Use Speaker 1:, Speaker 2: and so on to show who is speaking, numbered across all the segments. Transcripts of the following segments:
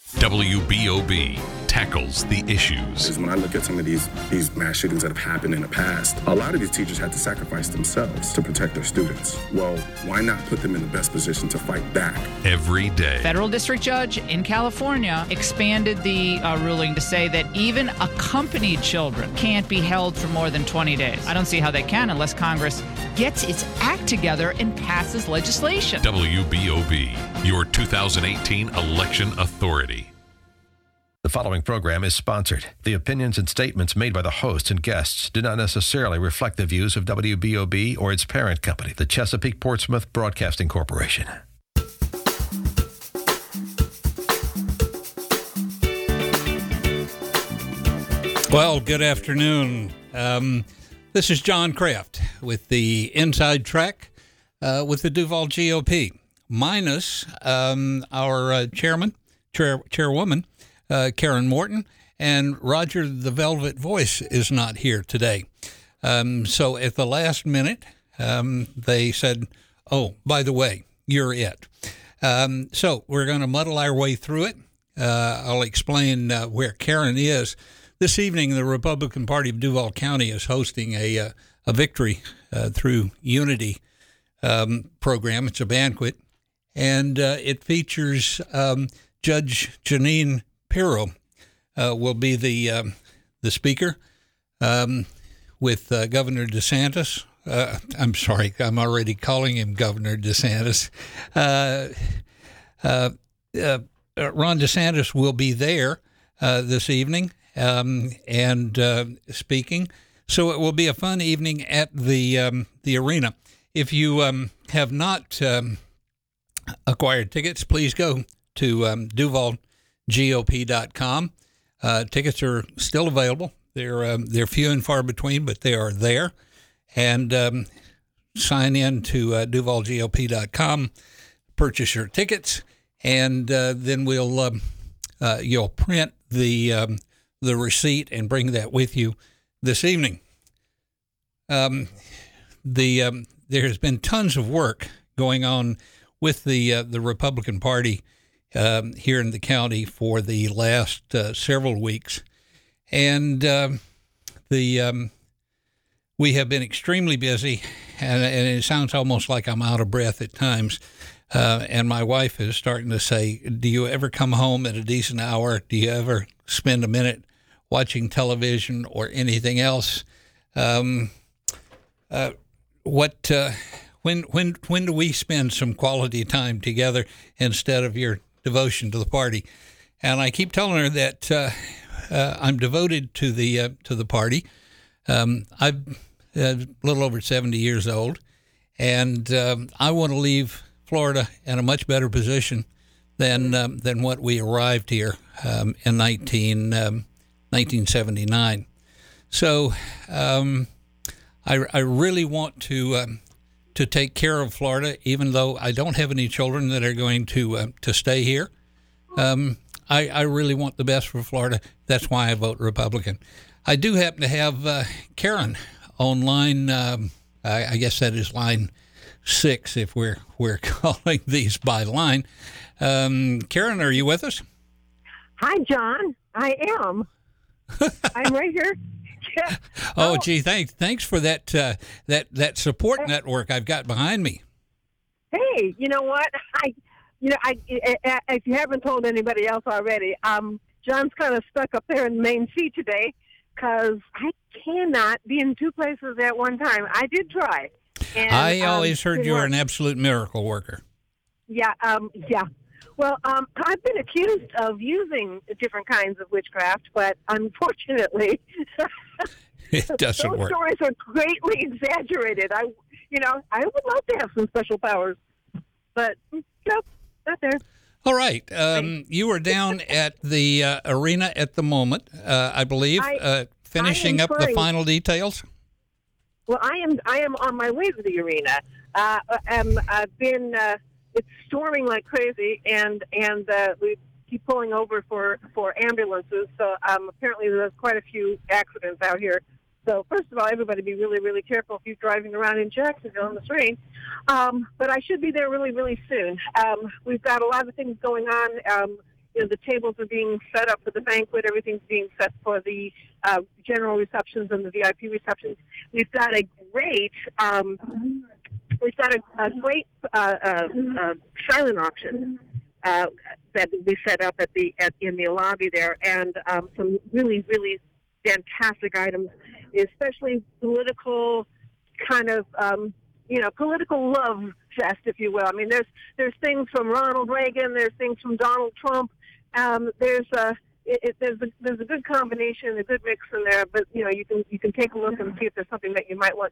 Speaker 1: WBOB tackles the issues.
Speaker 2: When I look at some of these mass shootings that have happened in the past, a lot of these teachers had to sacrifice themselves to protect their students. Well, why not put them in the best position to fight back?
Speaker 1: Every day.
Speaker 3: Federal district judge in California expanded the ruling to say that even accompanied children can't be held for more than 20 days. I don't see how they can unless Congress gets its act together and passes legislation.
Speaker 1: WBOB, your 2018 election authority.
Speaker 4: The following program is sponsored. The opinions and statements made by the hosts and guests do not necessarily reflect the views of WBOB or its parent company, the Chesapeake Portsmouth Broadcasting Corporation.
Speaker 5: Well, good afternoon. This is John Kraft with the Inside Track with the Duval GOP, minus our chairwoman, Karen Morton, and Roger the Velvet Voice is not here today. So at the last minute, they said, oh, by the way, you're it. So we're going to muddle our way through it. I'll explain where Karen is. This evening, the Republican Party of Duval County is hosting a victory through Unity program. It's a banquet, and it features Judge Janine Pirro will be the speaker with Governor DeSantis. I'm sorry, I'm already calling him Governor DeSantis. Ron DeSantis will be there this evening and speaking. So it will be a fun evening at the arena. If you have not acquired tickets, please go to DuvalGOP.com. Tickets are still available. They're few and far between, but they are there. And sign in to DuvalGOP.com, purchase your tickets, and then you'll print the receipt and bring that with you this evening. There has been tons of work going on with the Republican Party here in the county for the last several weeks, and we have been extremely busy, and it sounds almost like I'm out of breath at times. And my wife is starting to say, "Do you ever come home at a decent hour? Do you ever spend a minute watching television or anything else?" When do we spend some quality time together instead of your devotion to the party? And I keep telling her that I'm devoted to the party. I'm a little over 70 years old, and I want to leave Florida in a much better position than what we arrived here in 1979. So I really want to take care of Florida, even though I don't have any children that are going to stay here. I really want the best for Florida. That's why I vote Republican. I do happen to have Karen on line. I guess that is line 6 if we're calling these by line. Karen, are you with us?
Speaker 6: Hi, John. I am. I'm right here. Yeah.
Speaker 5: Oh, gee, thanks for that support network I've got behind me.
Speaker 6: Hey, you know what? If you haven't told anybody else already, John's kind of stuck up there in the main seat today because I cannot be in two places at one time. I did try. And,
Speaker 5: I always heard you were an absolute miracle worker.
Speaker 6: Yeah, yeah. Well, I've been accused of using different kinds of witchcraft, but unfortunately,
Speaker 5: it doesn't
Speaker 6: those
Speaker 5: work.
Speaker 6: stories are greatly exaggerated. I would love to have some special powers, but nope, not there.
Speaker 5: All right. You were down at the arena at the moment, I believe, finishing up the final details.
Speaker 6: Well, I am on my way to the arena. I've been. It's storming like crazy, and we keep pulling over for ambulances. So apparently there's quite a few accidents out here. So first of all, everybody be really, really careful if you're driving around in Jacksonville in this rain. But I should be there really, really soon. We've got a lot of things going on the tables are being set up for the banquet. Everything's being set for the general receptions and the VIP receptions. We've got a great silent auction that we set up in the lobby there, and some really, really fantastic items, especially political kind of political love fest, if you will. I mean, there's things from Ronald Reagan, there's things from Donald Trump. There's a good combination, a good mix in there. But you can take a look and see if there's something that you might want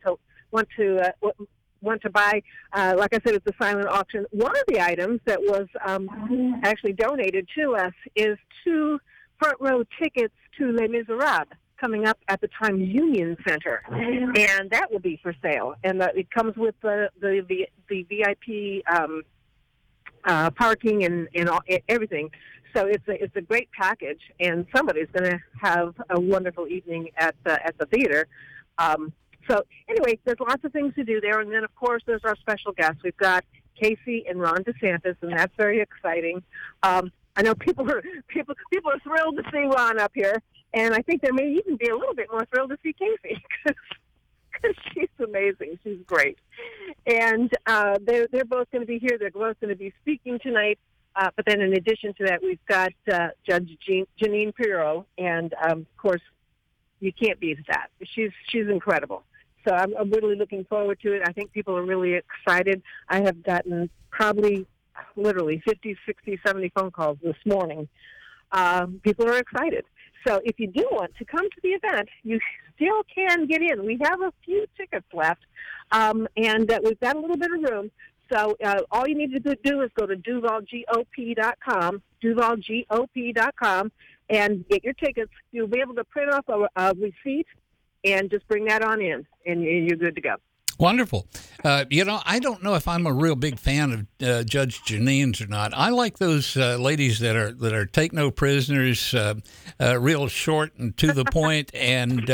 Speaker 6: to buy. Like I said, it's a silent auction. One of the items that was actually donated to us is 2 front row tickets to Les Miserables, coming up at the Times Union Center, and that will be for sale. And it comes with the VIP parking and everything. So it's a great package, and somebody's going to have a wonderful evening at the theater. So anyway, there's lots of things to do there, and then of course there's our special guests. We've got Casey and Ron DeSantis, and that's very exciting. I know people are thrilled to see Ron up here. And I think they may even be a little bit more thrilled to see Casey because she's amazing. She's great. And they're both going to be here. They're both going to be speaking tonight. But then in addition to that, we've got Judge Jeanine Pirro. And, of course, you can't beat that. She's incredible. So I'm really looking forward to it. I think people are really excited. I have gotten probably literally 50, 60, 70 phone calls this morning. People are excited. So if you do want to come to the event, you still can get in. We have a few tickets left, and we've got a little bit of room. So all you need to do is go to DuvalGOP.com, DuvalGOP.com, and get your tickets. You'll be able to print off a receipt and just bring that on in, and you're good to go.
Speaker 5: Wonderful. I don't know if I'm a real big fan of Judge Jeanine's or not. I like those ladies that are take no prisoners, real short and to the point, and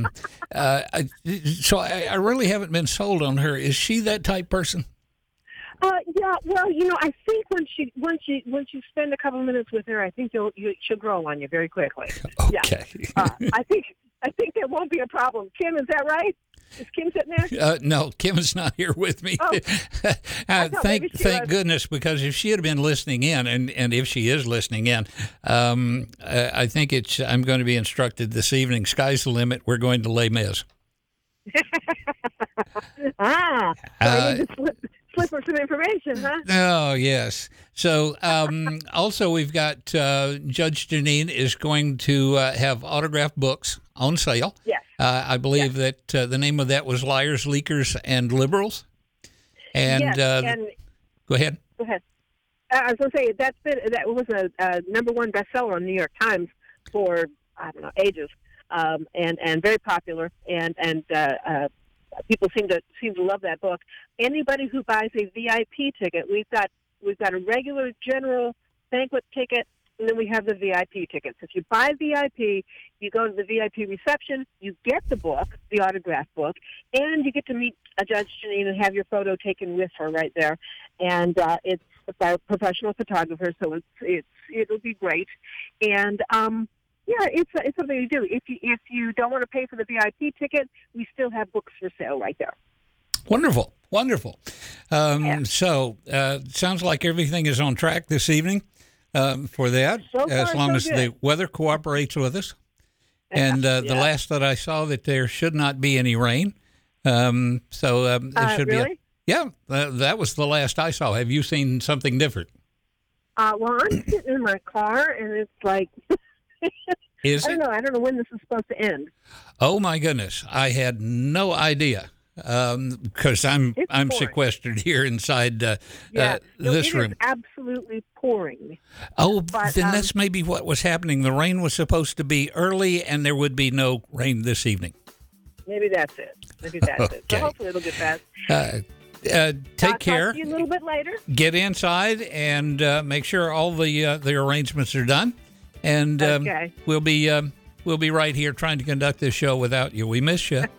Speaker 5: so I really haven't been sold on her. Is she that type person?
Speaker 6: Yeah. Well, I think once you spend a couple of minutes with her, I think she'll grow on you very quickly.
Speaker 5: Okay.
Speaker 6: Yeah. I think there won't be a problem. Kim, is that right? Is Kim sitting there?
Speaker 5: No, Kim is not here with me.
Speaker 6: Oh.
Speaker 5: Thank goodness, because if she had been listening in, and if she is listening in, I think I'm going to be instructed this evening, sky's the limit, we're going to Les Mis.
Speaker 6: I need to slip her some information, huh?
Speaker 5: Oh, yes. So also we've got Judge Jeanine is going to have autographed books on sale. Yes. I believe that the name of that was Liars, Leakers, and Liberals. And,
Speaker 6: and
Speaker 5: go ahead.
Speaker 6: Go ahead. I was going to say that was a #1 bestseller on the New York Times for ages, and very popular. And people seem to love that book. Anybody who buys a VIP ticket, we've got a regular general banquet ticket. And then we have the VIP tickets. If you buy VIP, you go to the VIP reception, you get the book, the autographed book, and you get to meet Judge Jeanine and have your photo taken with her right there. And it's by a professional photographer, so it'll be great. And it's something to do. If you don't want to pay for the VIP ticket, we still have books for sale right there.
Speaker 5: Wonderful. So sounds like everything is on track this evening. For that, as long as the weather cooperates with us. And the last that I saw, that there should not be any rain. There should
Speaker 6: really?
Speaker 5: That was the last I saw. Have you seen something different?
Speaker 6: Well, I'm sitting in my car, and it's like, I don't know when this is supposed to end.
Speaker 5: Oh, my goodness. I had no idea. Because I'm sequestered here inside this room.
Speaker 6: It is absolutely pouring.
Speaker 5: Oh, but then that's maybe what was happening. The rain was supposed to be early, and there would be no rain this evening.
Speaker 6: Maybe that's it. it. So hopefully it'll get past.
Speaker 5: Take care.
Speaker 6: Talk to you a little bit later.
Speaker 5: Get inside and make sure all the arrangements are done. And we'll be right here trying to conduct this show without you. We miss you.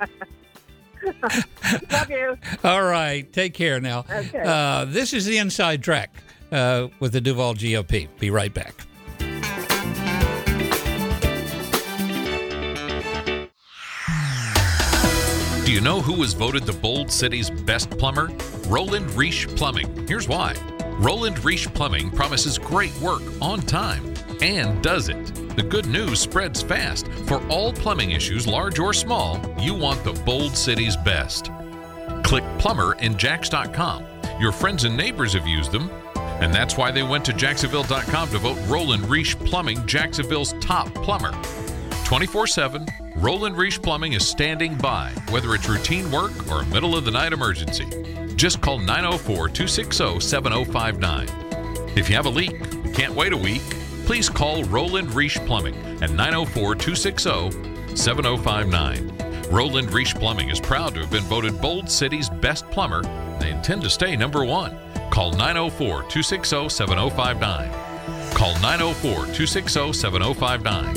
Speaker 6: Love you.
Speaker 5: All right. Take care now.
Speaker 6: Okay.
Speaker 5: This is the Inside Track with the Duval GOP. Be right back.
Speaker 1: Do you know who was voted the Bold City's best plumber? Roland Reich Plumbing. Here's why. Roland Reich Plumbing promises great work on time and does it. The good news spreads fast. For all plumbing issues, large or small, you want the Bold City's best. Click plumber in Jax.com. Your friends and neighbors have used them, and that's why they went to Jacksonville.com to vote Roland Reich Plumbing Jacksonville's top plumber. 24/7, Roland Reich Plumbing is standing by, whether it's routine work or a middle-of-the-night emergency. Just call 904-260-7059. If you have a leak, can't wait a week, please call Roland Reich Plumbing at 904-260-7059. Roland Reich Plumbing is proud to have been voted Bold City's best plumber. They intend to stay number one. Call 904-260-7059. Call 904-260-7059.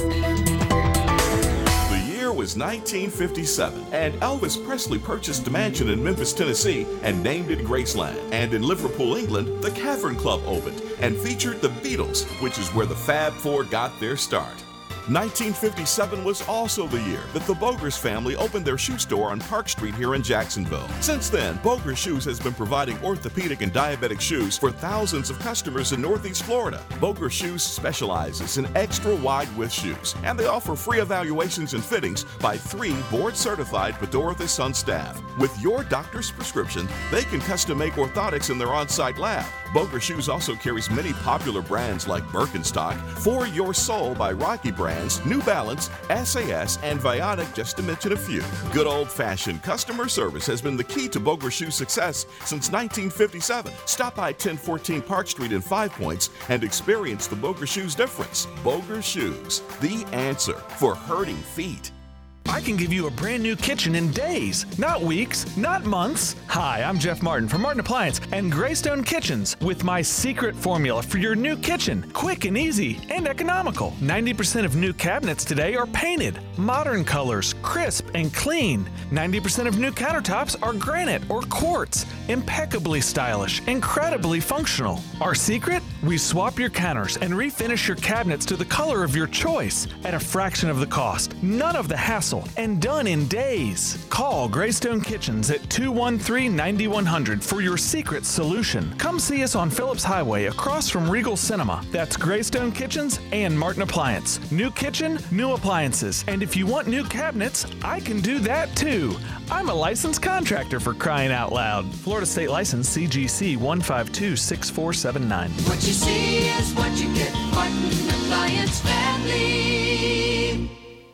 Speaker 7: The year was 1957, and Elvis Presley purchased a mansion in Memphis, Tennessee, and named it Graceland. And in Liverpool, England, the Cavern Club opened and featured the Beatles, which is where the Fab Four got their start. 1957 was also the year that the Boger's family opened their shoe store on Park Street here in Jacksonville. Since then, Boger's Shoes has been providing orthopedic and diabetic shoes for thousands of customers in Northeast Florida. Boger's Shoes specializes in extra wide width shoes, and they offer free evaluations and fittings by 3 board-certified Bedorith & Son staff. With your doctor's prescription, they can custom make orthotics in their on-site lab. Boger's Shoes also carries many popular brands like Birkenstock, For Your Soul by Rocky Brands, New Balance, SAS, and Vionic, just to mention a few. Good old-fashioned customer service has been the key to Boger's Shoes' success since 1957. Stop by 1014 Park Street in 5 Points and experience the Boger's Shoes difference. Boger's Shoes, the answer for hurting feet.
Speaker 8: I can give you a brand new kitchen in days, not weeks, not months. Hi, I'm Jeff Martin from Martin Appliance and Greystone Kitchens with my secret formula for your new kitchen. Quick and easy and economical. 90% of new cabinets today are painted, modern colors, crisp and clean. 90% of new countertops are granite or quartz, impeccably stylish, incredibly functional. Our secret? We swap your counters and refinish your cabinets to the color of your choice at a fraction of the cost. None of the hassle. And done in days. Call Greystone Kitchens at 213-9100 for your secret solution. Come see us on Phillips Highway across from Regal Cinema. That's Greystone Kitchens and Martin Appliance. New kitchen, new appliances. And if you want new cabinets, I can do that too. I'm a licensed contractor, for crying out loud. Florida State License CGC 1526479.
Speaker 9: What you see is what you get. Martin Appliance Family.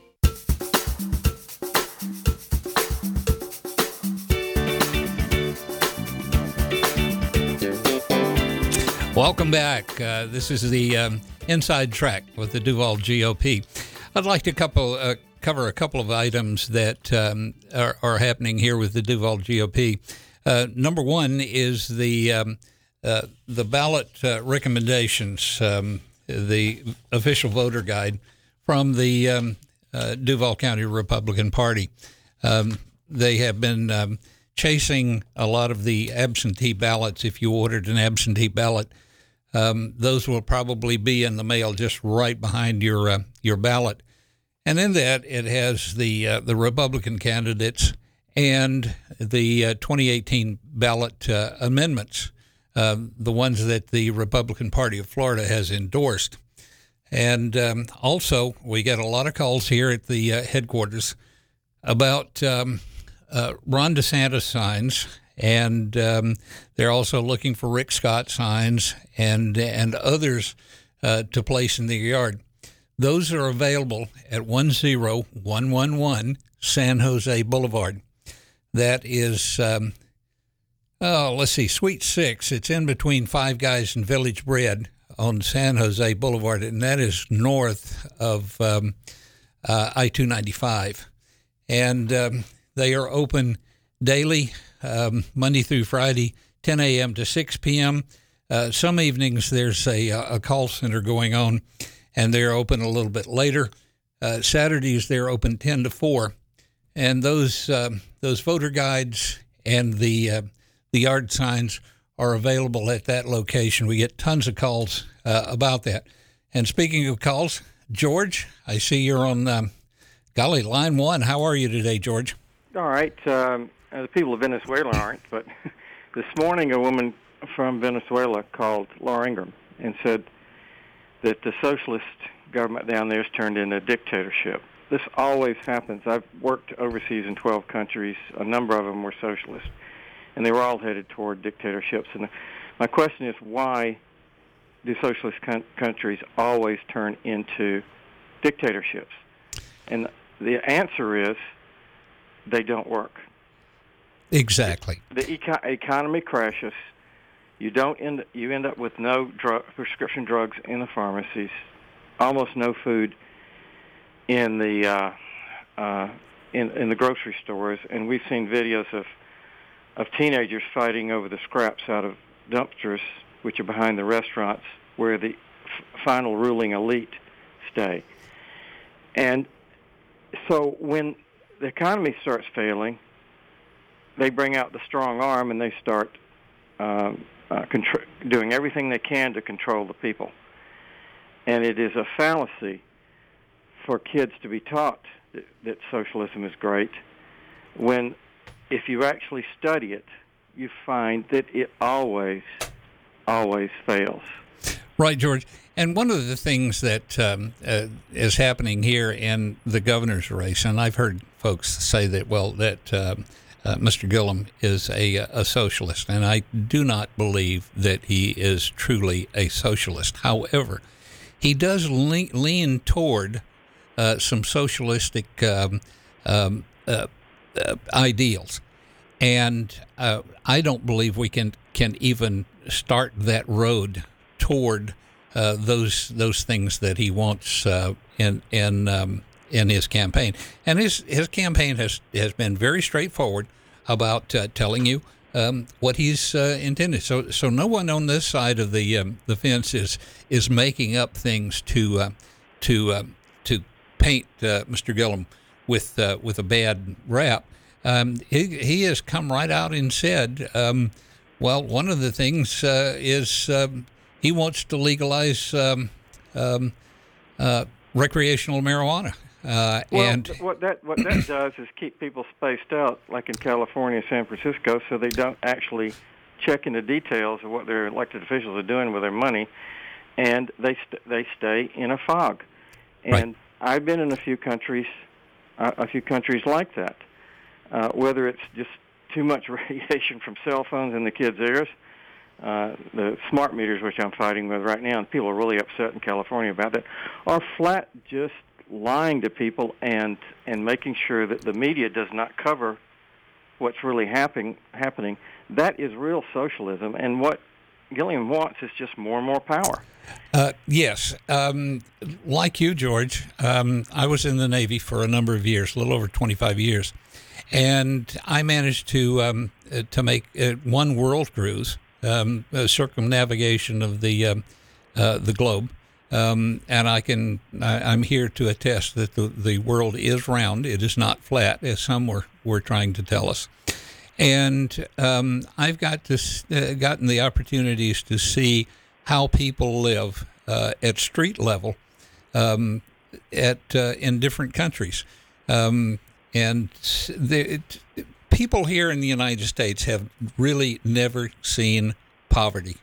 Speaker 5: Welcome back. This is the Inside Track with the Duval GOP. I'd like to cover a couple of items that are happening here with the Duval GOP. Number one is the ballot recommendations, the official voter guide from the Duval County Republican Party. They have been chasing a lot of the absentee ballots. If you ordered an absentee ballot, those will probably be in the mail just right behind your ballot. And in that, it has the Republican candidates and the 2018 ballot amendments, the ones that the Republican Party of Florida has endorsed. And also, we get a lot of calls here at the headquarters about Ron DeSantis signs, and they're also looking for Rick Scott signs and others to place in their yard. Those are available at 10111 San Jose Boulevard. That is, Suite 6. It's in between Five Guys and Village Bread on San Jose Boulevard, and that is north of I-295. And they are open daily, Monday through Friday, 10 a.m. to 6 p.m. Some evenings there's a call center going on, and they're open a little bit later. Saturdays they're open 10 to 4. And those voter guides and the yard signs are available at that location. We get tons of calls about that. And speaking of calls, George, I see you're on line 1. How are you today, George?
Speaker 10: All right. The people of Venezuela aren't, but this morning a woman from Venezuela called Laura Ingraham and said that the socialist government down there has turned into a dictatorship. This always happens. I've worked overseas in 12 countries. A number of them were socialist, and they were all headed toward dictatorships. And my question is, why do socialist countries always turn into dictatorships? And the answer is they don't work.
Speaker 5: Exactly.
Speaker 10: The economy crashes. You end up with no prescription drugs in the pharmacies, almost no food in the in the grocery stores, and we've seen videos of teenagers fighting over the scraps out of dumpsters, which are behind the restaurants where the final ruling elite stay. And so when the economy starts failing, they bring out the strong arm and they start doing everything they can to control the people. And it is a fallacy for kids to be taught that socialism is great when, if you actually study it, you find that it always fails.
Speaker 5: Right, George. And one of the things that is happening here in the governor's race, and I've heard folks say that, Mr. Gillum is a socialist, and I do not believe that he is truly a socialist. However, he does lean toward some socialistic ideals, and I don't believe we can even start that road toward those things that he wants in his campaign. And his campaign has been very straightforward about telling you what he's intended. So no one on this side of the fence is making up things to paint Mr. Gillum with a bad rap. He has come right out and said, one of the things is he wants to legalize recreational marijuana.
Speaker 10: What that does is keep people spaced out, like in California, San Francisco, so they don't actually check into details of what their elected officials are doing with their money, and they stay in a fog. And
Speaker 5: right.
Speaker 10: I've been in a few countries like that, whether it's just too much radiation from cell phones in the kids' ears, the smart meters, which I'm fighting with right now, and people are really upset in California about that, or flat just lying to people and making sure that the media does not cover what's really happening. That is real socialism, and what Gilliam wants is just more and more power.
Speaker 5: Yes. Like you, George, I was in the Navy for a number of years, a little over 25 years, and I managed to make one world cruise, a circumnavigation of the globe. And I'm here to attest that the world is round. It is not flat, as some were trying to tell us. And I've gotten the opportunities to see how people live at street level in different countries. And people here in the United States have really never seen poverty.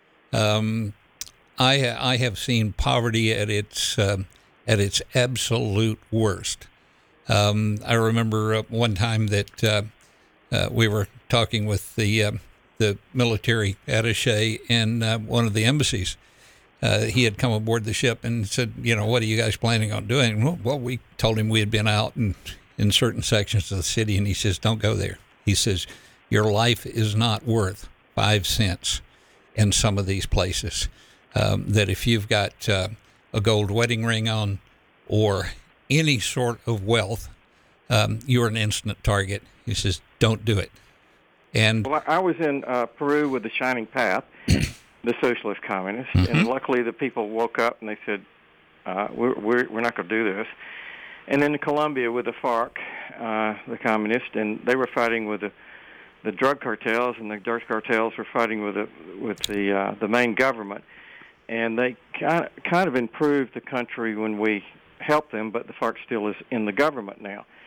Speaker 5: I have seen poverty at its absolute worst. I remember one time that we were talking with the military attaché in one of the embassies. He had come aboard the ship and said, what are you guys planning on doing? Well, we told him we had been out in certain sections of the city, and he says, don't go there. He says, your life is not worth 5 cents in some of these places. That if you've got a gold wedding ring on or any sort of wealth, you're an instant target. He says, don't do it. And
Speaker 10: I was in Peru with the Shining Path, the socialist communists, and luckily the people woke up and they said, we're not going to do this. And then in Colombia with the FARC, the communists, and they were fighting with the drug cartels, and the drug cartels were fighting with the main government. And they kind of improved the country when we helped them, but the FARC still is in the government now.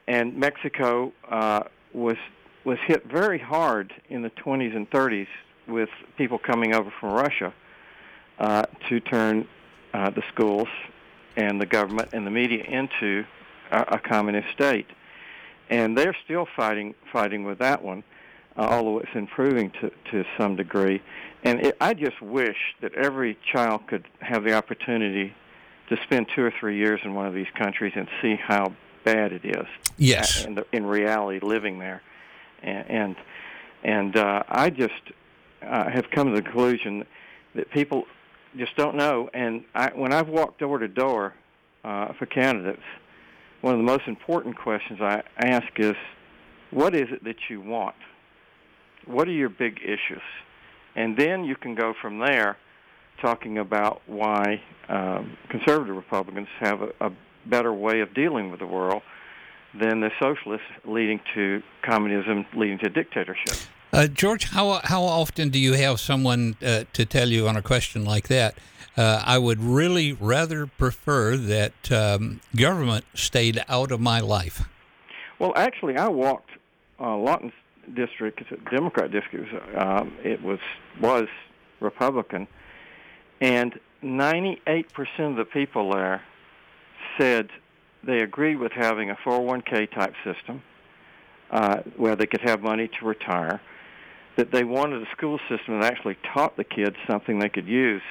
Speaker 10: And Mexico was hit very hard in the 20s and 30s with people coming over from Russia to turn the schools and the government and the media into a communist state. And they're still fighting with that one, although it's improving to some degree. And I just wish that every child could have the opportunity to spend 2 or 3 years in one of these countries and see how bad it is.
Speaker 5: Yes.
Speaker 10: In reality, living there. And I just have come to the conclusion that people just don't know. And when I've walked door to door for candidates, one of the most important questions I ask is, what is it that you want? What are your big issues? And then you can go from there talking about why conservative Republicans have a better way of dealing with the world than the socialists, leading to communism, leading to dictatorship.
Speaker 5: George, how often do you have someone to tell you on a question like that, I would really rather prefer that government stayed out of my life?
Speaker 10: Well, actually, I walked Lawton's district, it's a Democrat district, it was Republican, and 98% of the people there said they agreed with having a 401k type system where they could have money to retire, that they wanted a school system that actually taught the kids something they could use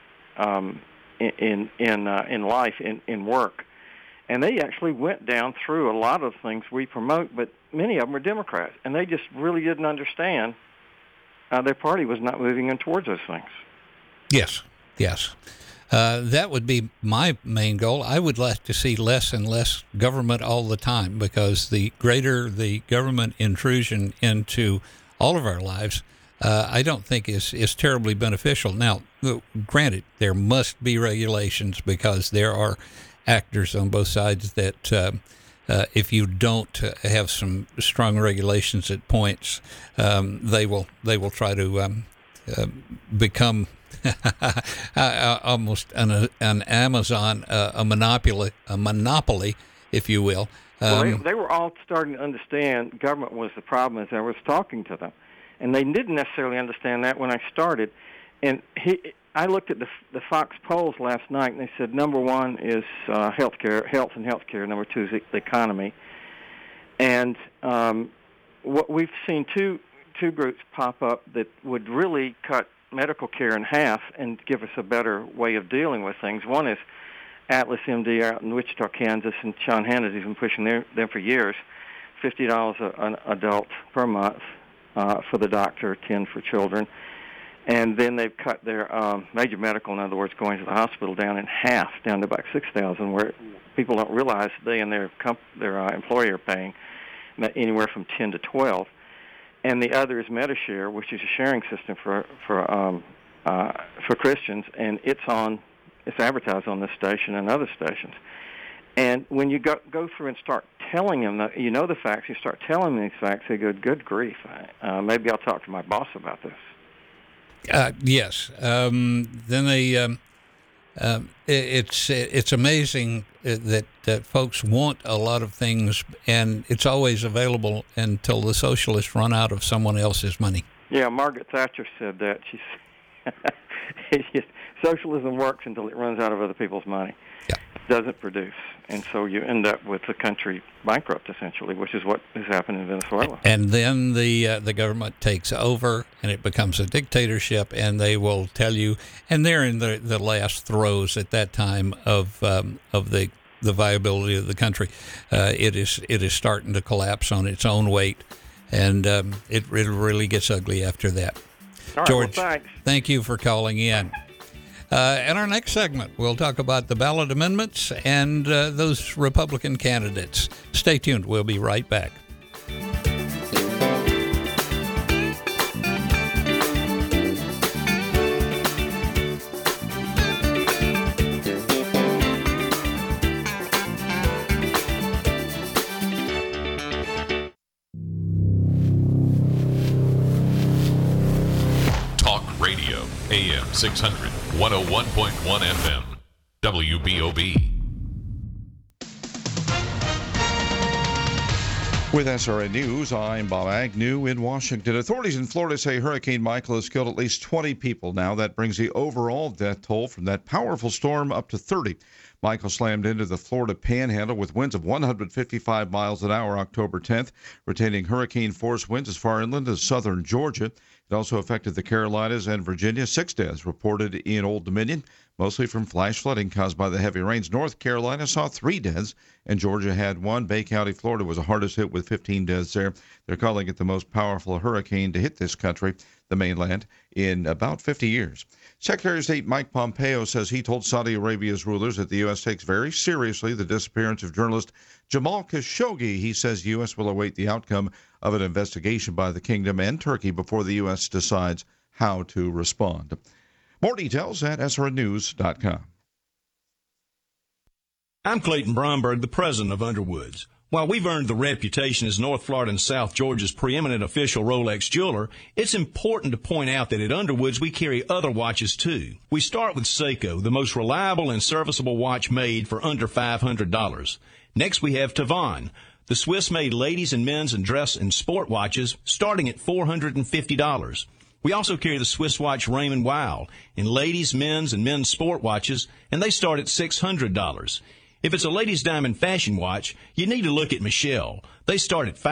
Speaker 10: in life, in work. And they actually went down through a lot of things we promote, but many of them are Democrats, and they just really didn't understand their party was not moving in towards those things.
Speaker 5: Yes. That would be my main goal. I would like to see less and less government all the time, because the greater the government intrusion into all of our lives, I don't think is terribly beneficial. Now, granted, there must be regulations, because there are actors on both sides that if you don't have some strong regulations at points, they will try to become almost an Amazon, a monopoly, if you will.
Speaker 10: Well, they were all starting to understand government was the problem as I was talking to them. And they didn't necessarily understand that when I started. And I looked at the Fox polls last night, and they said number one is health and healthcare. Number two is the economy. And what we've seen two groups pop up that would really cut medical care in half and give us a better way of dealing with things. One is Atlas MD out in Wichita, Kansas, and Sean Hannity's been pushing them for years, $50 an adult per month for the doctor, 10 for children. And then they've cut their major medical, in other words, going to the hospital, down in half, down to about $6,000, where people don't realize they and their employer are paying anywhere from 10 to 12. And the other is Medishare, which is a sharing system for Christians, and it's advertised on this station and other stations. And when you go through and start telling them, you know the facts, you start telling them these facts, they go, good grief, maybe I'll talk to my boss about this.
Speaker 5: Yes. Then they, it's amazing that folks want a lot of things, and it's always available until the socialists run out of someone else's money.
Speaker 10: Yeah, Margaret Thatcher said that. She said, socialism works until it runs out of other people's money.
Speaker 5: Yeah.
Speaker 10: It doesn't produce. And so you end up with the country bankrupt, essentially, which is what has happened in Venezuela.
Speaker 5: And then the government takes over, and it becomes a dictatorship, and they will tell you, and they're in the last throes at that time of the viability of the country. It is starting to collapse on its own weight, and it really gets ugly after that.
Speaker 10: All right,
Speaker 5: George,
Speaker 10: well, thanks.
Speaker 5: Thank you for calling in. In our next segment, we'll talk about the ballot amendments and those Republican candidates. Stay tuned. We'll be right back.
Speaker 1: Radio, AM 600, 101.1 FM, WBOB.
Speaker 11: With SRN News, I'm Bob Agnew in Washington. Authorities in Florida say Hurricane Michael has killed at least 20 people now. That brings the overall death toll from that powerful storm up to 30. Michael slammed into the Florida Panhandle with winds of 155 miles an hour October 10th, retaining hurricane-force winds as far inland as southern Georgia. It also affected the Carolinas and Virginia. 6 deaths reported in Old Dominion, mostly from flash flooding caused by the heavy rains. North Carolina saw 3 deaths, and Georgia had 1. Bay County, Florida was the hardest hit with 15 deaths there. They're calling it the most powerful hurricane to hit this country, the mainland, in about 50 years. Secretary of State Mike Pompeo says he told Saudi Arabia's rulers that the U.S. takes very seriously the disappearance of journalist Jamal Khashoggi. He says the U.S. will await the outcome of an investigation by the kingdom and Turkey before the U.S. decides how to respond. More details at srnnews.com.
Speaker 12: I'm Clayton Bromberg, the president of Underwoods. While we've earned the reputation as North Florida and South Georgia's preeminent official Rolex jeweler, it's important to point out that at Underwoods we carry other watches too. We start with Seiko, the most reliable and serviceable watch made for under $500. Next we have Tavan, the Swiss-made ladies and men's and dress and sport watches starting at $450. We also carry the Swiss watch Raymond Weil in ladies, men's, and men's sport watches, and they start at $600. If it's a ladies' diamond fashion watch, you need to look at Michelle. They start at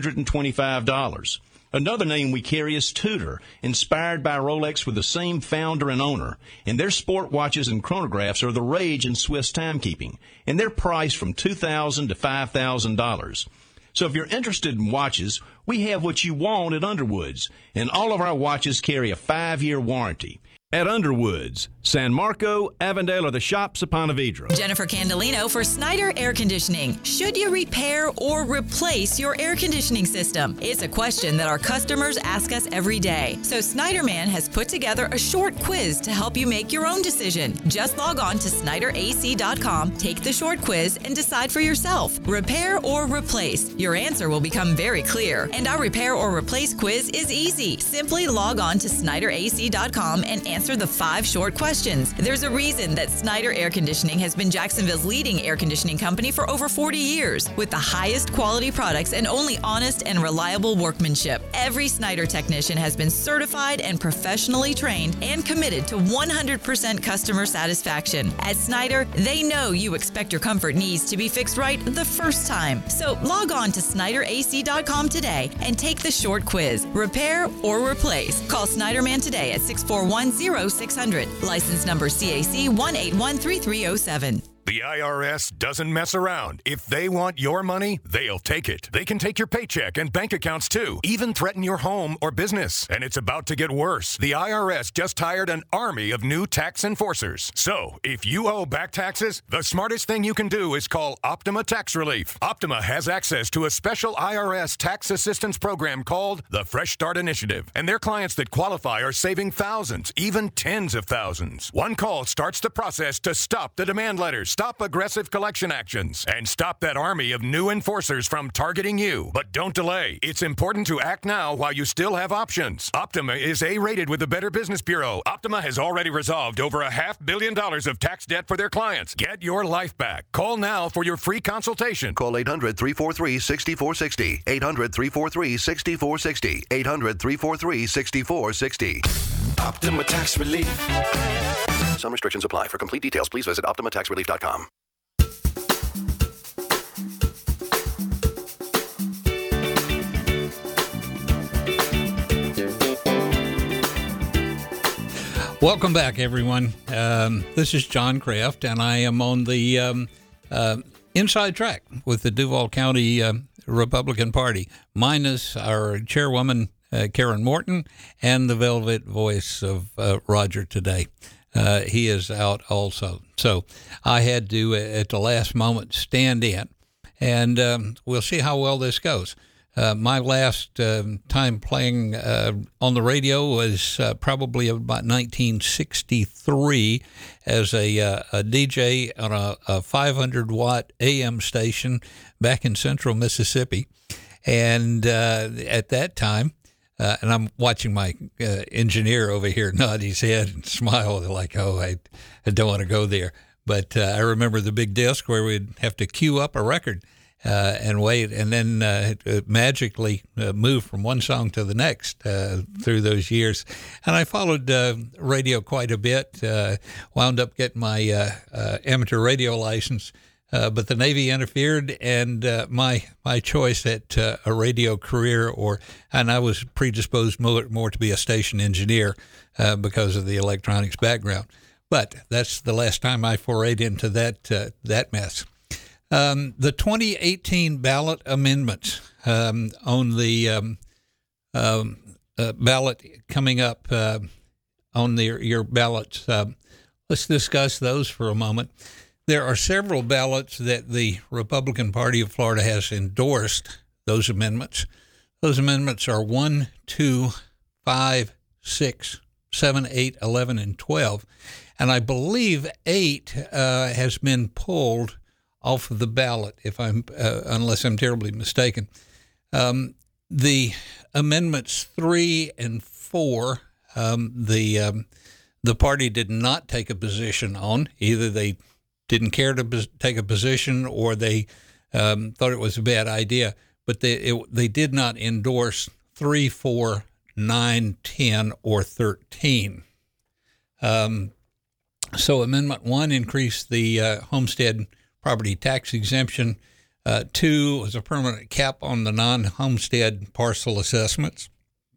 Speaker 12: $525. Another name we carry is Tudor, inspired by Rolex with the same founder and owner. And their sport watches and chronographs are the rage in Swiss timekeeping, and they're priced from $2,000 to $5,000. So if you're interested in watches, we have what you want at Underwoods, and all of our watches carry a 5-year warranty. At Underwoods, San Marco, Avondale, or the shops of Ponte Vedra.
Speaker 13: Jennifer Candolino for Snyder Air Conditioning. Should you repair or replace your air conditioning system? It's a question that our customers ask us every day. So Snyderman has put together a short quiz to help you make your own decision. Just log on to SnyderAC.com, take the short quiz, and decide for yourself. Repair or replace? Your answer will become very clear. And our repair or replace quiz is easy. Simply log on to SnyderAC.com and answer the 5 short questions. There's a reason that Snyder Air Conditioning has been Jacksonville's leading air conditioning company for over 40 years, with the highest quality products and only honest and reliable workmanship. Every Snyder technician has been certified and professionally trained and committed to 100% customer satisfaction. At Snyder, they know you expect your comfort needs to be fixed right the first time. So log on to SnyderAC.com today and take the short quiz. Repair or replace? Call Snyderman today at 641-0600. License number CAC 1813307.
Speaker 14: The IRS doesn't mess around. If they want your money, they'll take it. They can take your paycheck and bank accounts too, even threaten your home or business. And it's about to get worse. The IRS just hired an army of new tax enforcers. So, if you owe back taxes, the smartest thing you can do is call Optima Tax Relief. Optima has access to a special IRS tax assistance program called the Fresh Start Initiative. And their clients that qualify are saving thousands, even tens of thousands. One call starts the process to stop the demand letters, stop aggressive collection actions, and stop that army of new enforcers from targeting you. But don't delay. It's important to act now while you still have options. Optima is A-rated with the Better Business Bureau. Optima has already resolved over $500 million of tax debt for their clients. Get your life back. Call now for your free consultation.
Speaker 15: Call 800-343-6460. 800-343-6460. 800-343-6460.
Speaker 16: Optima Tax Relief.
Speaker 15: Some restrictions apply. For complete details, please visit OptimaTaxRelief.com.
Speaker 5: Welcome back, everyone. This is John Kraft, and I am on the inside track with the Duval County Republican Party, minus our chairwoman, Karen Morton, and the velvet voice of Roger today. He is out also. So I had to, at the last moment, stand in. And we'll see how well this goes. My last time playing on the radio was probably about 1963 as a DJ on a 500-watt AM station back in central Mississippi. And at that time, and I'm watching my engineer over here nod his head and smile like, oh, I don't want to go there. But I remember the big disc where we'd have to queue up a record. and wait, and then it magically moved from one song to the next through those years. And I followed radio quite a bit, wound up getting my amateur radio license, but the Navy interfered, and my choice at a radio career, and I was predisposed more to be a station engineer because of the electronics background. But that's the last time I forayed into that mess. The 2018 ballot amendments on the ballot coming up on your ballots. Let's discuss those for a moment. There are several ballots that the Republican Party of Florida has endorsed, those amendments. Those amendments are 1, 2, 5, 6, 7, 8, 11, and 12. And I believe 8 has been pulled off of the ballot, unless I'm terribly mistaken. The amendments 3 and 4, the party did not take a position on. Either they didn't care to take a position, or they thought it was a bad idea. But they did not endorse 3, 4, 9, 10, or 13. So Amendment 1 increased the homestead property tax exemption. 2 was a permanent cap on the non-homestead parcel assessments.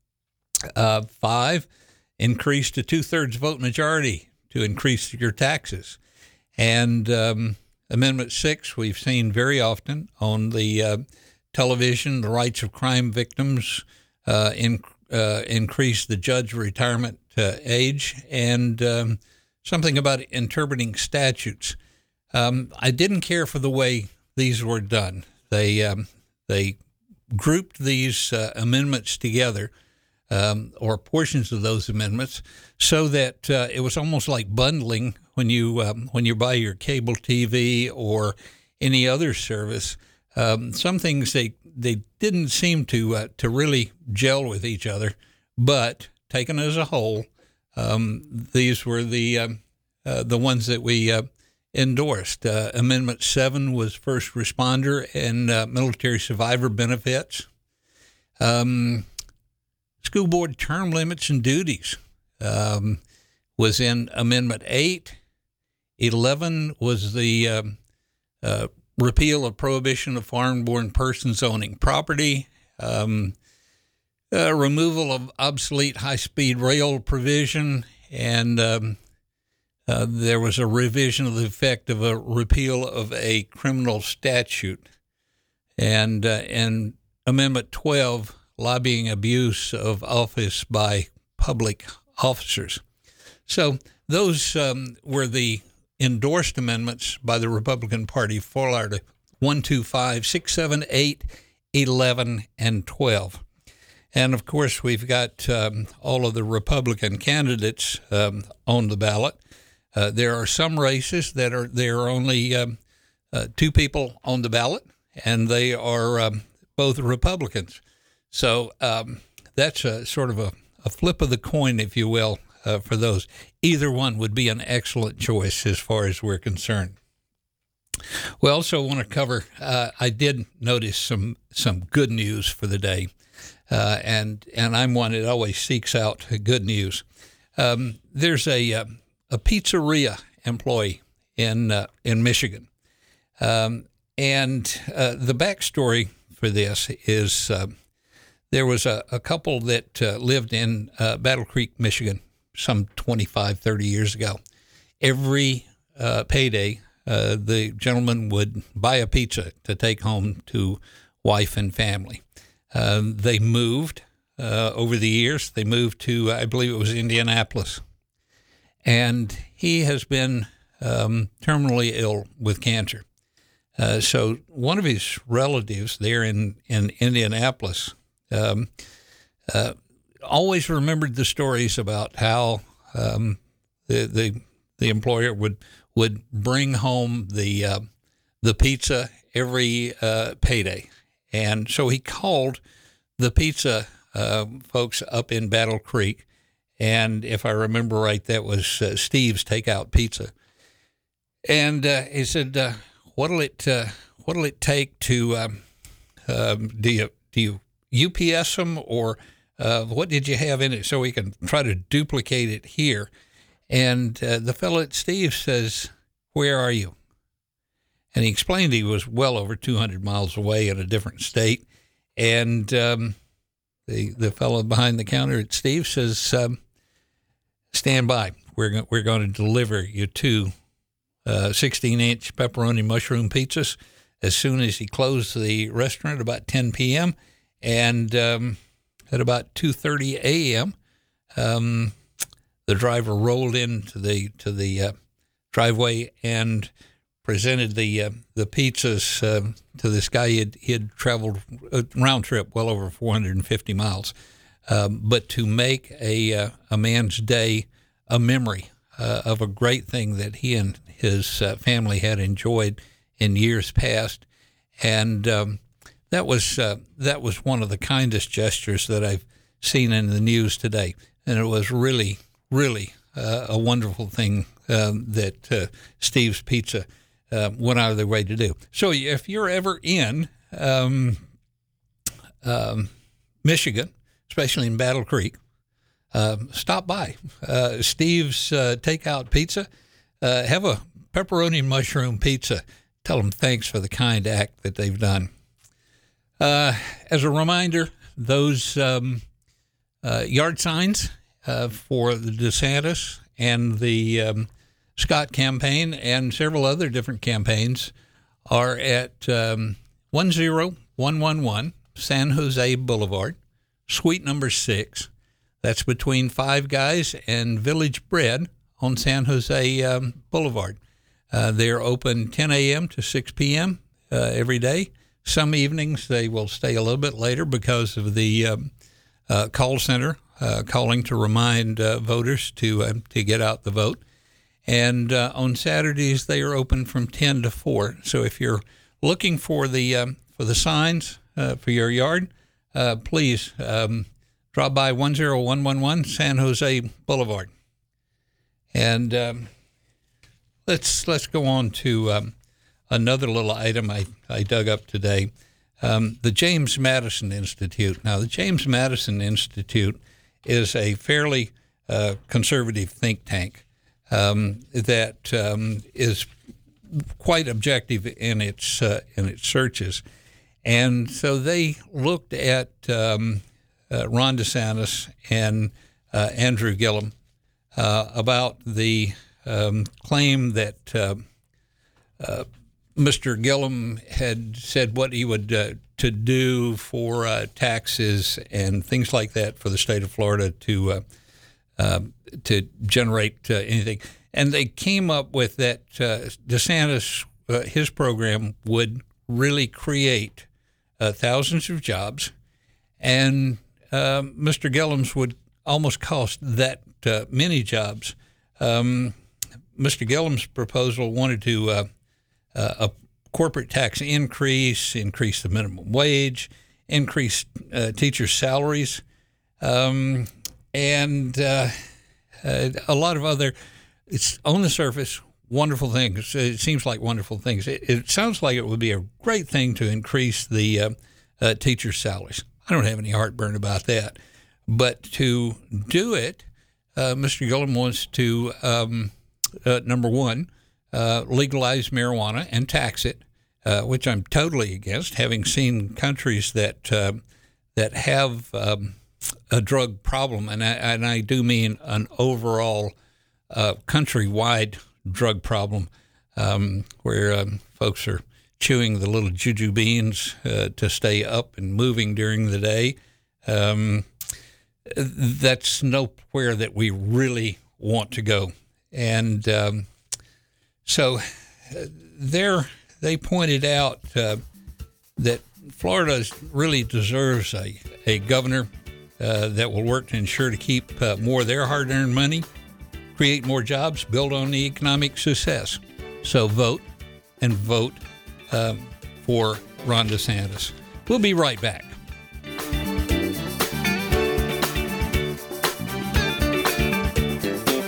Speaker 5: 5 increased a 2/3 vote majority to increase your taxes. And Amendment 6 we've seen very often on the television, the rights of crime victims, increase the judge retirement age, and something about interpreting statutes. I didn't care for the way these were done. They grouped these amendments together, or portions of those amendments, so that it was almost like bundling when you buy your cable TV or any other service. Some things they didn't seem to really gel with each other, but taken as a whole, these were the ones that we endorsed. Amendment 7 was first responder and military survivor benefits. School board term limits and duties was in Amendment 8. 11 was the repeal of prohibition of foreign-born persons owning property. Removal of obsolete high-speed rail provision, and there was a revision of the effect of a repeal of a criminal statute. And Amendment 12, lobbying abuse of office by public officers. So those were the endorsed amendments by the Republican Party of Florida: 1, 2, 5, 6, 7, 8, 11, and 12. And, of course, we've got all of the Republican candidates on the ballot. There are some races that there are only 2 people on the ballot, and they are both Republicans. So that's a sort of a flip of the coin, if you will, for those. Either one would be an excellent choice as far as we're concerned. We also want to cover, I did notice some good news for the day. And I'm one that always seeks out good news. There's a pizzeria employee in Michigan, and the backstory for this is there was a couple that lived in Battle Creek, Michigan, some 25, 30 years ago. Every payday, the gentleman would buy a pizza to take home to wife and family. They moved over the years. They moved to, I believe it was Indianapolis. And he has been terminally ill with cancer. So one of his relatives there in Indianapolis always remembered the stories about how the employer would bring home the pizza every payday. And so he called the pizza folks up in Battle Creek, and if I remember right, that was Steve's Takeout Pizza. And he said, "What'll it what'll it take to do you UPS them, or what did you have in it so we can try to duplicate it here? And the fellow at Steve says, "Where are you?" And he explained he was well over 200 miles away in a different state. And the fellow behind the counter at Steve says, "Stand by. We're going to deliver you 2 16-inch pepperoni mushroom pizzas as soon as he closed the restaurant about 10 p.m. And at about 2:30 a.m., the driver rolled into the driveway and presented the pizzas to this guy. He had traveled a round trip well over 450 miles, but to make a man's day a memory of a great thing that he and his family had enjoyed in years past, and that was one of the kindest gestures that I've seen in the news today, and it was really a wonderful thing that Steve's Pizza went out of their way to do. So if you're ever in Michigan, especially in Battle Creek, stop by Steve's Takeout Pizza. Have a pepperoni mushroom pizza. Tell them thanks for the kind act that they've done. As a reminder, those yard signs for the DeSantis and the Scott campaign and several other different campaigns are at 10111 San Jose Boulevard, suite number 6. That's between Five Guys and Village Bread on San Jose Boulevard. They're open 10 a.m. to 6 p.m. Every day. Some evenings they will stay a little bit later because of the call center calling to remind voters to get out the vote. And on Saturdays they are open from 10 to 4. So if you're looking for the signs for your yard, please drop by 10111 San Jose Boulevard. And let's go on to another little item I dug up today. The James Madison Institute. Now, the James Madison Institute is a fairly conservative think tank that is quite objective in its searches, and so they looked at Ron DeSantis and Andrew Gillum about the claim that Mr. Gillum had said what he would to do for taxes and things like that for the state of Florida to generate anything. And they came up with that DeSantis, his program would really create thousands of jobs, and Mr. Gillum's would almost cost that many jobs. Mr. Gillum's proposal wanted to a corporate tax increase the minimum wage, increase teachers' salaries, and a lot of other, it's on the surface, wonderful things. It seems like wonderful things. It sounds like it would be a great thing to increase the teachers' salaries. I don't have any heartburn about that. But to do it, Mr. Gillum wants to, number one, legalize marijuana and tax it, which I'm totally against, having seen countries that have a drug problem, and I do mean an overall countrywide drug problem, where folks are chewing the little juju beans to stay up and moving during the day. That's nowhere that we really want to go. And so they pointed out that Florida really deserves a governor that will work to ensure to keep more of their hard-earned money, create more jobs, build on the economic success. So vote for Ron DeSantis. We'll be right back.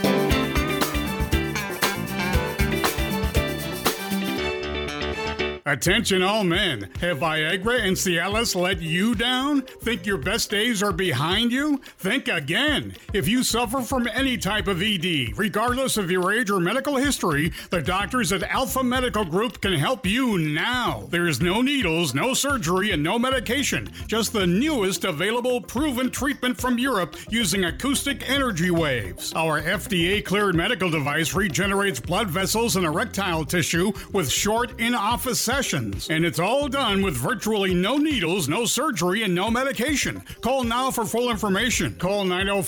Speaker 16: All Attention all men. Have Viagra and Cialis let you down? Think your best days are behind you? Think again. If you suffer from any type of ED, regardless of your age or medical history, the doctors at Alpha Medical Group can help you now. There's no needles, no surgery, and no medication. Just the newest available proven treatment from Europe using acoustic energy waves. Our FDA-cleared medical device regenerates blood vessels and erectile tissue with short in-office sessions. And it's all done with virtually no needles, no surgery, and no medication. Call now for full information. Call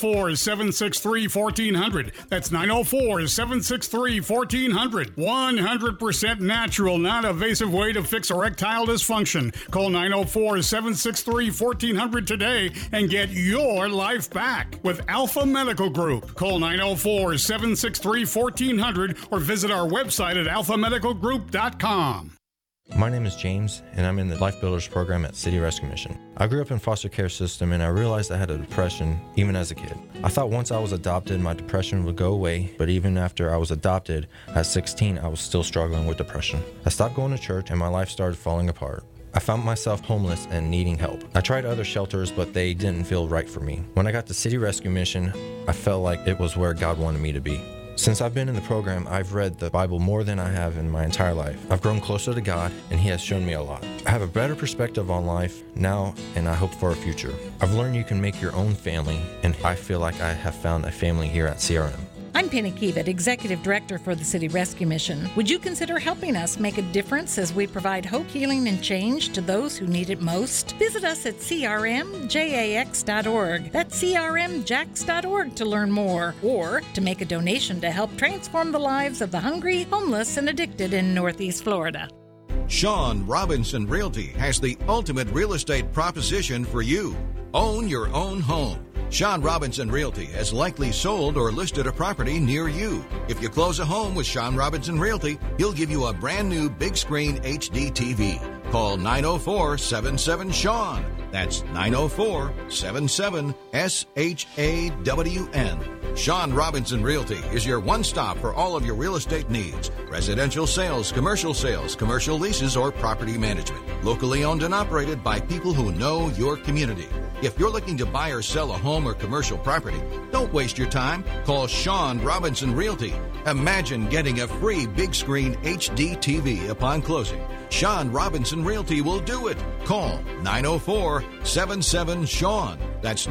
Speaker 16: 904-763-1400. That's 904-763-1400. 100% natural, non-invasive way to fix erectile dysfunction. Call 904-763-1400 today and get your life back with Alpha Medical Group. Call 904-763-1400 or visit our website at alphamedicalgroup.com.
Speaker 17: My name is James, and I'm in the Life Builders program at City Rescue Mission. I grew up in foster care system, and I realized I had a depression even as a kid. I thought once I was adopted, my depression would go away, but even after I was adopted, at 16, I was still struggling with depression. I stopped going to church, and my life started falling apart. I found myself homeless and needing help. I tried other shelters, but they didn't feel right for me. When I got to City Rescue Mission, I felt like it was where God wanted me to be. Since I've been in the program, I've read the Bible more than I have in my entire life. I've grown closer to God, and He has shown me a lot. I have a better perspective on life now, and I hope for a future. I've learned you can make your own family, and I feel like I have found a family here at CRM.
Speaker 18: I'm Penny Kiewit, Executive Director for the City Rescue Mission. Would you consider helping us make a difference as we provide hope, healing, and change to those who need it most? Visit us at crmjax.org. That's crmjax.org to learn more, or to make a donation to help transform the lives of the hungry, homeless, and addicted in Northeast Florida.
Speaker 19: Sean Robinson Realty has the ultimate real estate proposition for you. Own your own home. Sean Robinson Realty has likely sold or listed a property near you. If you close a home with Sean Robinson Realty, he'll give you a brand new big screen HD TV. Call 904-77-SEAN. That's 904-77-SHAWN. Sean Robinson Realty is your one-stop for all of your real estate needs. Residential sales, commercial leases, or property management. Locally owned and operated by people who know your community. If you're looking to buy or sell a home or commercial property, don't waste your time. Call Sean Robinson Realty. Imagine getting a free big screen HD TV upon closing. Sean Robinson Realty will do it. Call 904-77-SEAN. That's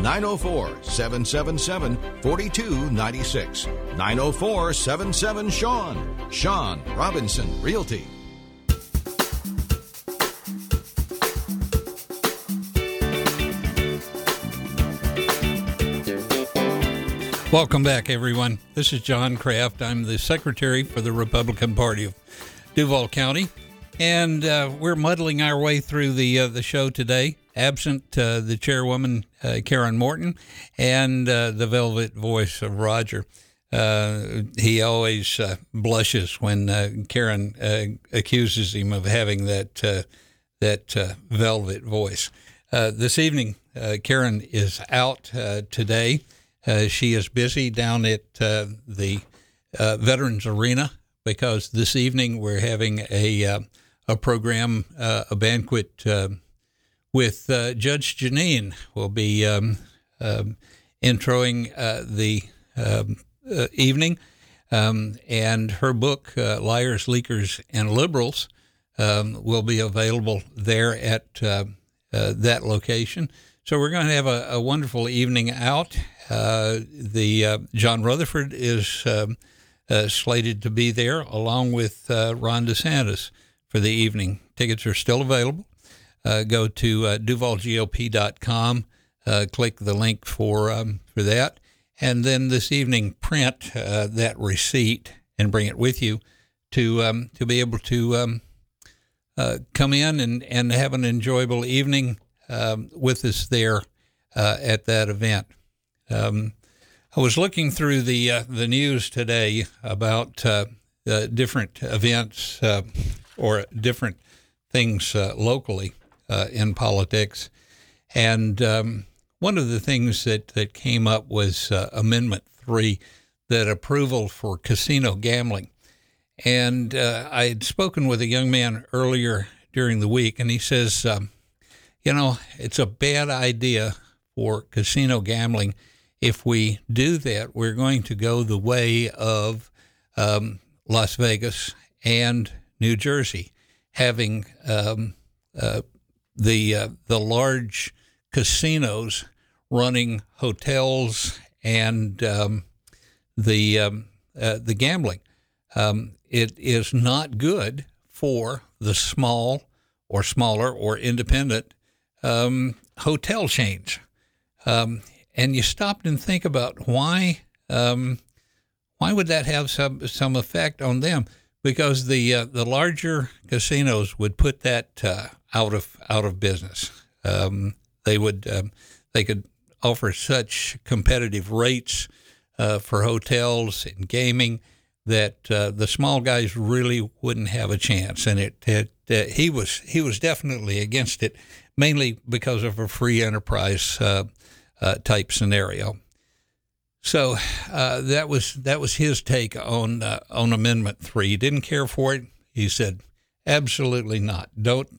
Speaker 19: 904-777-4296. 904-77-SEAN. Sean Robinson Realty.
Speaker 5: Welcome back, everyone. This is John Kraft. I'm the Secretary for the Republican Party of Duval County, and we're muddling our way through the show today, absent the chairwoman, Karen Morton, and the velvet voice of Roger. He always blushes when Karen accuses him of having that velvet voice. This evening, Karen is out today. She is busy down at the Veterans Arena because this evening we're having a program, a banquet with Judge Janine. Will be introing the evening, and her book, Liars, Leakers, and Liberals, will be available there at that location. So we're going to have a wonderful evening out. John Rutherford is slated to be there, along with Ron DeSantis for the evening. Tickets are still available. Go to DuvalGOP.com, click the link for that, and then this evening print that receipt and bring it with you to be able to come in and have an enjoyable evening with us there at that event. I was looking through the news today about different events or different things locally in politics, and one of the things that came up was Amendment 3, that approval for casino gambling. And I had spoken with a young man earlier during the week, and he says, it's a bad idea for casino gambling. If we do that, we're going to go the way of Las Vegas and New Jersey, having the large casinos running hotels and the gambling. It is not good for the small or smaller or independent hotel chains. And you stopped and think about why would that have some effect on them? Because the larger casinos would put that out of business. They could offer such competitive rates for hotels and gaming that the small guys really wouldn't have a chance. And he was definitely against it, mainly because of a free enterprise type scenario. So that was his take on Amendment 3. He didn't care for it. He said, absolutely not. Don't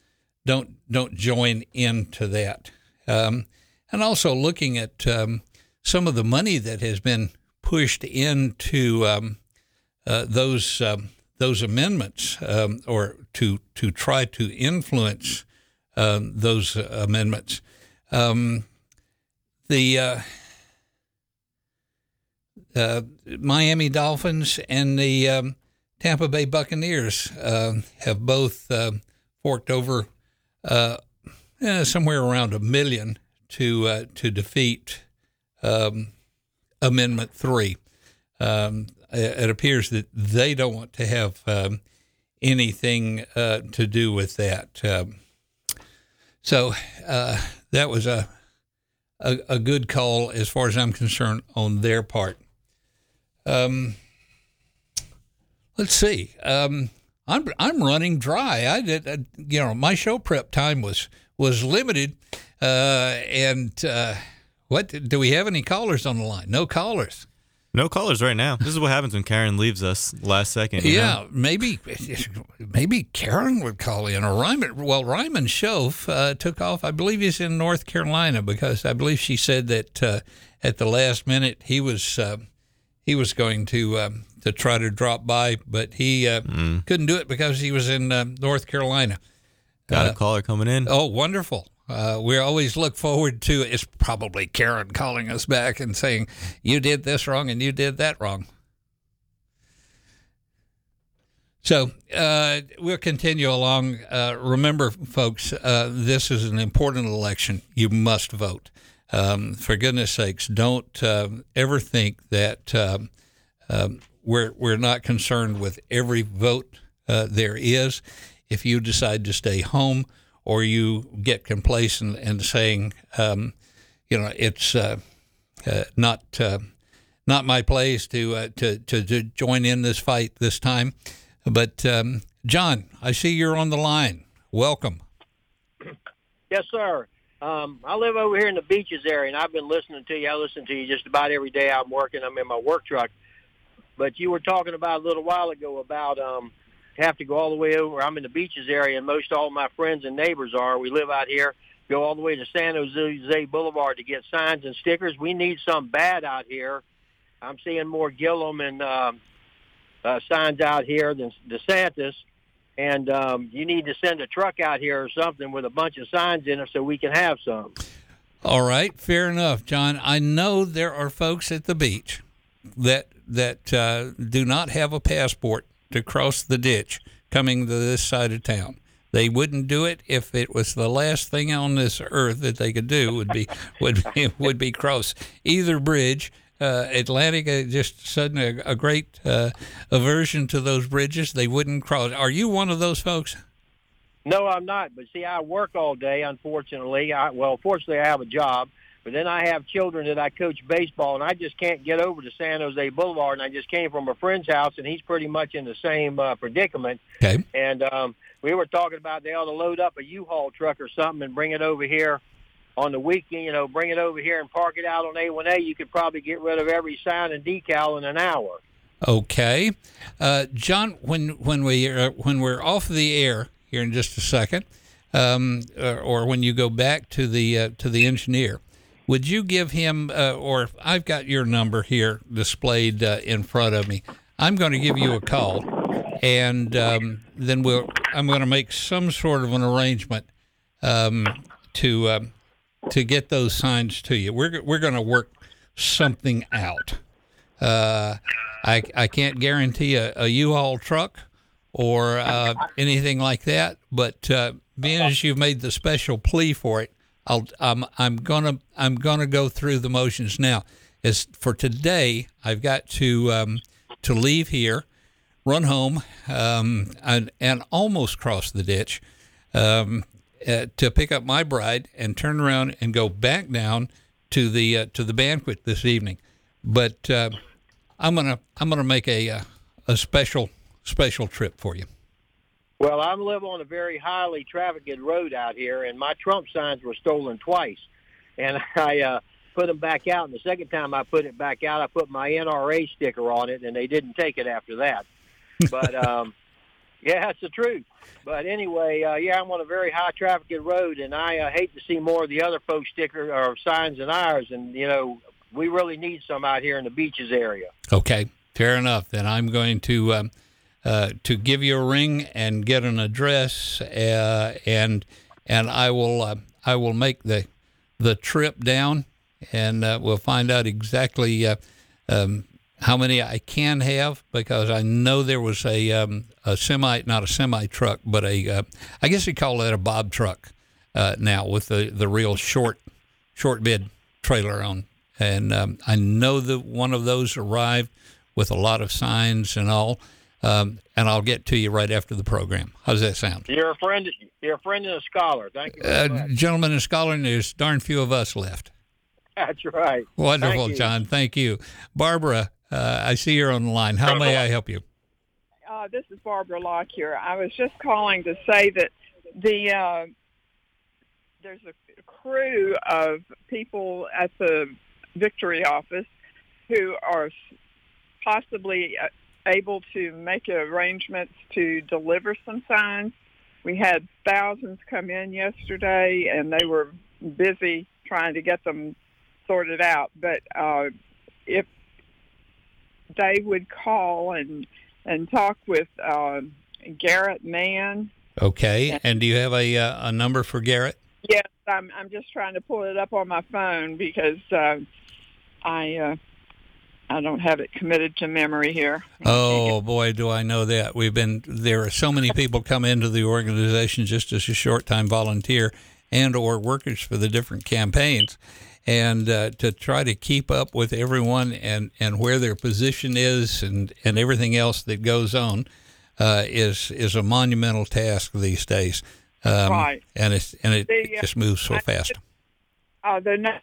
Speaker 5: join into that. And also looking at some of the money that has been pushed into those amendments, or to try to influence those amendments. The Miami Dolphins and the Tampa Bay Buccaneers have both forked over somewhere around $1 million to defeat Amendment 3. It appears that they don't want to have anything to do with that. So that was a good call as far as I'm concerned on their part. Let's see. I'm running dry. I did. My show prep time was limited. What do we have any callers on the line? No callers.
Speaker 20: No callers right now. This is what happens when Karen leaves us last second.
Speaker 5: Yeah, maybe Karen would call in, or Ryman. Well, Ryman Shove took off. I believe he's in North Carolina, because I believe she said that at the last minute he was going to try to drop by, but he couldn't do it because he was in North Carolina.
Speaker 20: Got a caller coming in.
Speaker 5: Oh, wonderful. We always look forward to, it's probably Karen calling us back and saying, you did this wrong and you did that wrong. So we'll continue along. Remember, folks, this is an important election. You must vote. For goodness sakes, don't ever think that we're not concerned with every vote there is. If you decide to stay home, or you get complacent and saying, it's not my place to join in this fight this time. But John, I see you're on the line. Welcome.
Speaker 21: Yes, sir. I live over here in the Beaches area, and I've been listening to you. I listen to you just about every day I'm working. I'm in my work truck. But you were talking about a little while ago about have to go all the way over. I'm in the Beaches area, and most all my friends and neighbors are. We live out here, go all the way to San Jose Boulevard to get signs and stickers. We need some bad out here. I'm seeing more Gillum and signs out here than DeSantis, and you need to send a truck out here or something with a bunch of signs in it so we can have some.
Speaker 5: All right, fair enough, John. I know there are folks at the beach that do not have a passport to cross the ditch coming to this side of town. They wouldn't do it if it was the last thing on this earth that they could do would be cross either bridge. Atlantic just suddenly a great aversion to those bridges. They wouldn't cross. Are you one of those folks?
Speaker 21: No, I'm not. But see, I work all day, unfortunately. Fortunately, I have a job. But then I have children that I coach baseball, and I just can't get over to San Jose Boulevard. And I just came from a friend's house, and he's pretty much in the same predicament.
Speaker 5: Okay.
Speaker 21: And we were talking about they ought to load up a U-Haul truck or something and bring it over here on the weekend. Bring it over here and park it out on A1A. You could probably get rid of every sign and decal in an hour.
Speaker 5: Okay, John. When we're off the air, here in just a second, or when you go back to the engineer, would you give him, or I've got your number here displayed in front of me. I'm going to give you a call, and then I'm going to make some sort of an arrangement to get those signs to you. We're going to work something out. I can't guarantee a U-Haul truck or anything like that, but being as you've made the special plea for it, I'm gonna go through the motions now. As for today, I've got to leave here, run home, and almost cross the ditch to pick up my bride and turn around and go back down to the banquet this evening. But I'm gonna make a special trip for you.
Speaker 21: Well, I live on a very highly trafficked road out here, and my Trump signs were stolen twice. And I put them back out, and the second time I put it back out, I put my NRA sticker on it, and they didn't take it after that. But, yeah, it's the truth. But anyway, I'm on a very high trafficked road, and I hate to see more of the other folks' sticker or signs than ours. And, we really need some out here in the beaches area.
Speaker 5: Okay, fair enough. Then I'm going to give you a ring and get an address, and I will make the trip down, and we'll find out exactly how many I can have, because I know there was a semi, not a semi truck, but I guess you call that a bob truck now, with the real short bed trailer on. And I know that one of those arrived with a lot of signs and all, and I'll get to you right after the program. How does that sound?
Speaker 21: You're a friend and a scholar. Thank you very much.
Speaker 5: Gentleman and scholar, and there's darn few of us left.
Speaker 21: That's right.
Speaker 5: Wonderful,
Speaker 21: Thank you.
Speaker 5: John. Thank you. Barbara, I see you're on the line. How may I help you?
Speaker 2: This is Barbara Locke here. I was just calling to say that there's a crew of people at the Victory office who are possibly able to make arrangements to deliver some signs. We had thousands come in yesterday, and they were busy trying to get them sorted out. But if Dave would call and talk with Garrett Mann.
Speaker 5: Okay, and do you have a number for Garrett?
Speaker 2: Yes, I'm just trying to pull it up on my phone because I don't have it committed to memory here.
Speaker 5: Oh boy, do I know that. There are so many people come into the organization just as a short-time volunteer and or workers for the different campaigns, and to try to keep up with everyone and where their position is and everything else that goes on is a monumental task these days.
Speaker 2: Right.
Speaker 5: And it just moves so fast.
Speaker 2: They're not.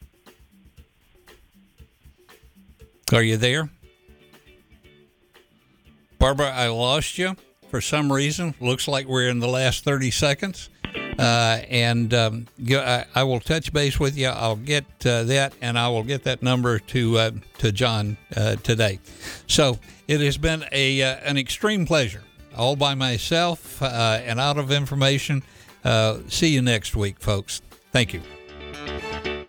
Speaker 5: Are you there? Barbara, I lost you for some reason. Looks like we're in the last 30 seconds. And I will touch base with you. I'll get that, and I will get that number to John today. So it has been an extreme pleasure, all by myself and out of information. See you next week, folks. Thank you.